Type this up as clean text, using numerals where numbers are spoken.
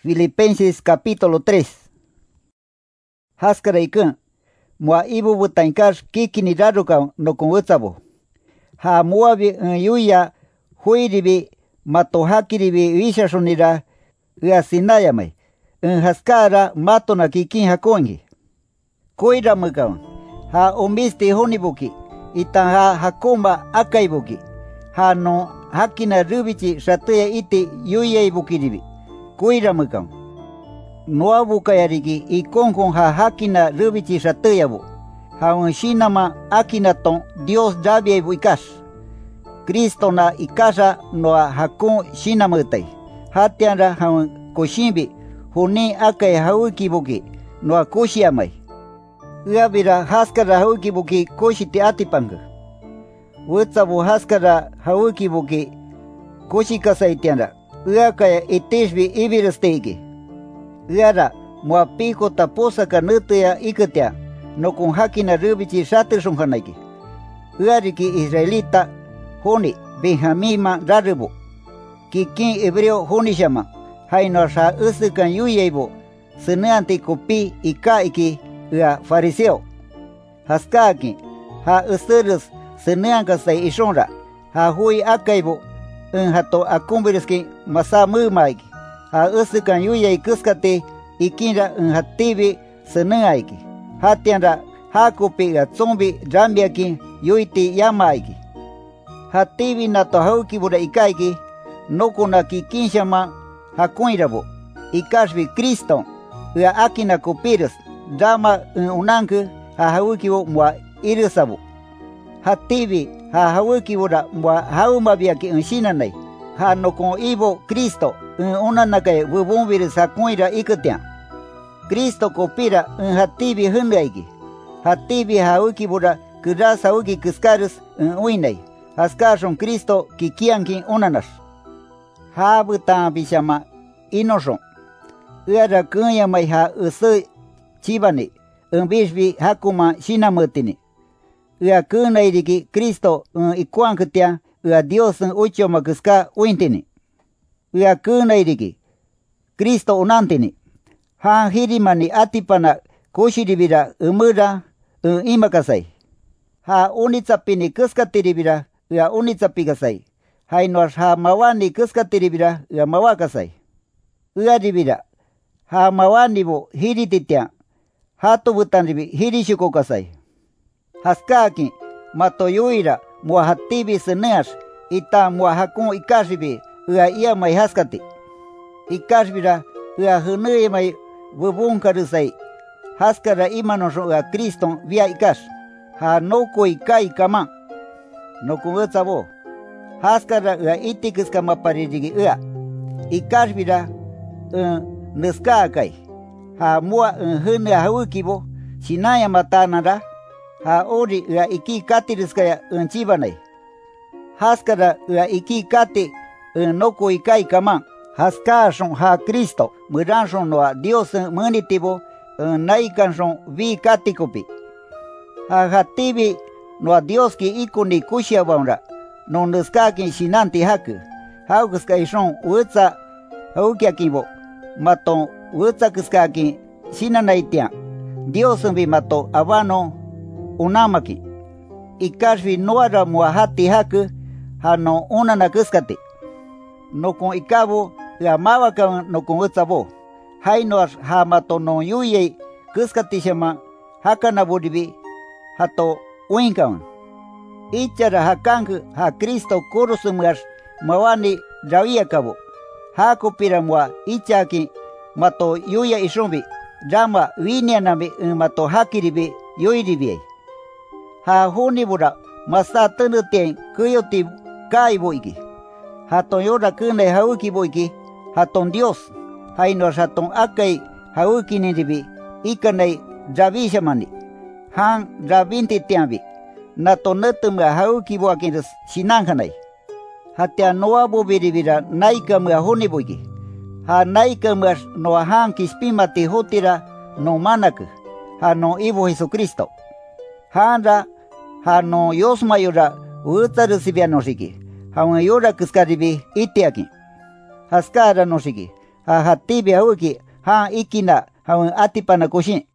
Filipenses capítulo 3. Haskaraikan, mua ibu butainkas kikini rarukan no con utsabo. Ha muabi yuya huiribi matohakiribi vishashunira uasinayamai. Haskara matona kikin hakongi. Koira mukawan. Ha omisti honibuki. Itan ha hakoma akaibuki. Ha no hakina rubichi shatuya iti yuya ibukiribi. Koira mukawan. Noa bukayarigi ikonkon ha hakina rubichi shatuyabu. Ha unshinama akinaton Dios rabia ibu ikas. Cristo na ikasa noa hakon shinamutai. Hatianra ha koshimbi. Huni akai haukibuki noa koshiamai. Uabira haskara haukibuki koshiti atipanga. Wutsabu haskara haukibuki koshikasaitianra. Uakaya itishbi ibirastegi. Uara mua piko taposaka nutuya ikutia. No con hakina rubichi shatirshunhanaiki. Uariki israelita honi Benjamima rarubu. Kikin hebreo honi shama. Haino sa usukan yuyeibo. Seneanti kopi ika iki ua fariseo. Haskaki ha usurus seneanka say ishonra. Ha hui akaibo. Hato akumbiriski masa mumaiki. Ha usukan yuyei kuskate ikinra hatibi seneaiki. Hatianra ha kopi ga zombi rambiaki yuiti yamaiki. Hatibi nato haukibura ikaiki. Nokuna kikinshama hakuirabo. Ikashbi Cristo. Ua akina kopirus. Drama unanku ha haukibo mua irisabu. Hatibi ha haukibura mua haumabiaki unshinanai. Ha nokon ibo Cristo. Unanakai bubumbiris hakuira ikutian. Cristo kopira hatibi hundaiki. Hatibi haukibura kuras hauki kuskarus uinai. Haskashon Cristo kikiankin unanas. Habutan bishama inoshon. Uara kunya mai ha usu chibani. Bishbi hakuma shinamutini. Ua kunairiki Cristo ikuankutia. Ua Dios ucho makuska uintini. Ua kunairiki Cristo unantini. Ha hirimani atipana koshiribira umura imakasai. Ha unitsapini kuskatiribira. Ua unitsapikasai. Hainoas ha mawani kuskatiribira ua mawakasai. Uaribira ha mawani bo hirititia. Hato butanribi hirishukokasai. Haskaki matoyuira mua hatibi seneas. Ita mua hakun ikashibi ua ia mai haskati. Ikashbira ua hunui mai bubunkarusai. Haskara imanosho ua Cristo via ikas. Ha noko ikai kama. Noko utsabo. Haskara ua itikiska maparirigi ua. Ikashbira nuskakai. Ha mua hune haukibo. Shinaya matanara. Ha ori ua iki katiriskaya chibanai. Haskara ua iki kati noko ikai kama. Haskashon ha Cristo. Muranshon noa Dios munitibo. Naikanshon vi katikopi. Ha hatibi noa Dios ki ikuni kushiabanra. No nuskakin shinanti haku. Haukuska ishon utsa haukiakibo. Maton utsa kuskakin shinanaitian. Dios bi mato abano unamaki. Ikashvi noara muahati haku. Hano unana kuskati. No con ikabo amawaka no con utsabo. Hainoas ha mato no yuye kuskati shama hakana bodibi hato uinkan. Ichara hakanku ha Cristo korusumuas mawani rawia kabo. Ha kopira mua ichaki mato yuya ishombi. Rama winianami mato hakiribi yuiribi. Ha honibura masa tenutien kuyoti kaiboiki. Haton yora kune haukiboiki. Haton Dios. Hainos haton akai haukiniribi. Ikanai ravishamani. Han ravinti tiambi. Nato nutumga haukiboakinus shinanganai. Hatia noa bobiribira naikamga honiboiki. Ha naikamgas noa han kispimati hotira no manaku. Ha no ibo Jesucristo. Hanra ha no yosmayora utarusibianosiki. Haun yora kuskaribi itiaki. Haskara nosiki. hatibi hawiki, ha ikina, hawan atipana kushin.